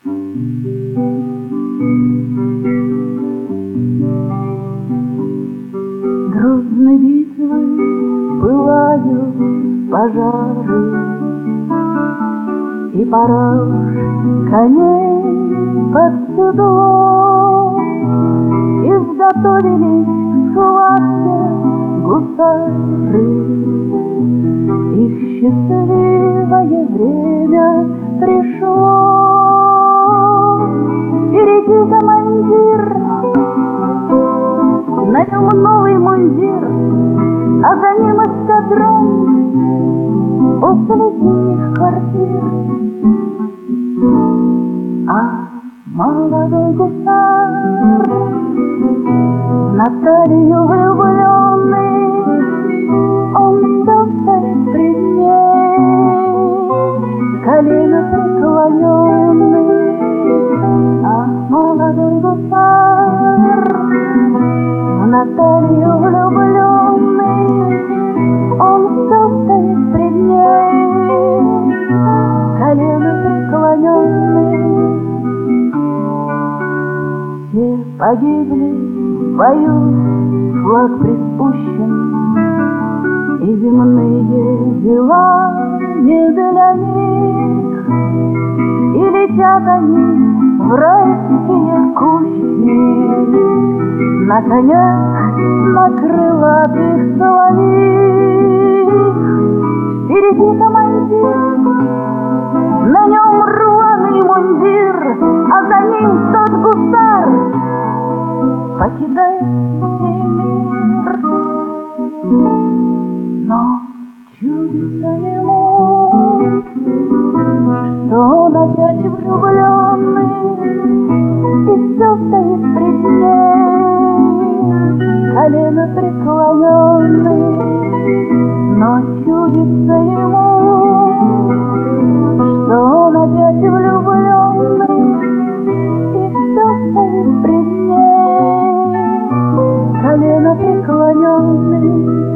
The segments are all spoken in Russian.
Грозной битвы пылают пожары, и пора уж коней под седло, изготовились к схватке гусары. Их счастливое время пришло. Впереди командир, на нем новый мундир, а за ним эскадрон после зимних квартир. А молодой гусар, в Наталью влюбленный, он все стоит пред ней, колено преклоненный. А молодой гусар, в Наталью влюбленный, он все стоит пред ней, колено преклоненный. Все погибли в бою, флаг приспущен, и земные дела не для них, и летят они в райские кущи на конях, на крылатых соловьих. Впереди командир, на нем рваный мундир, а за ним тот гусар покидает сей мир. Но чудится ему, что он опять влюбленный, и все стоит пред ней, колено преклоненный. Но чудится ему, что он опять влюбленный, и все стоит пред ней, колено преклоненный.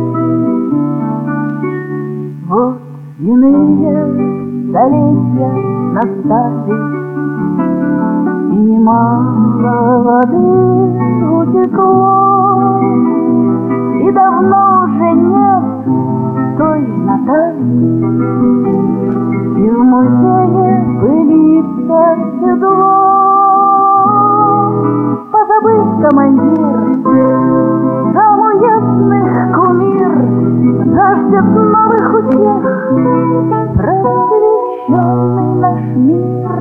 Вот иные столетия настали, и немало воды утекло, и давно уже нет той Натальи, и в музее пылится седло. Позабыть командир, там уездных кумир, жаждет новых утех просвещенный наш мир.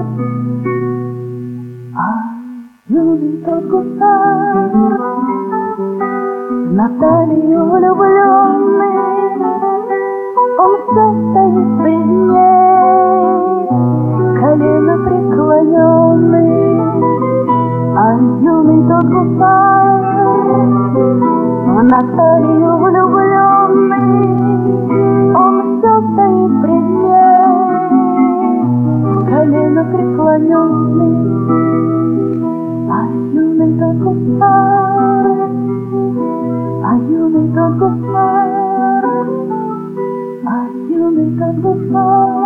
А юный тот гусар, в Наталью влюбленный, он все стоит пред ней, колено преклоненный. А юный тот гусар, в Наталью влюбленный, он все стоит пред ней, колено преклоненный. А юный тот гусар, а юный тот гусар, а юный тот гусар.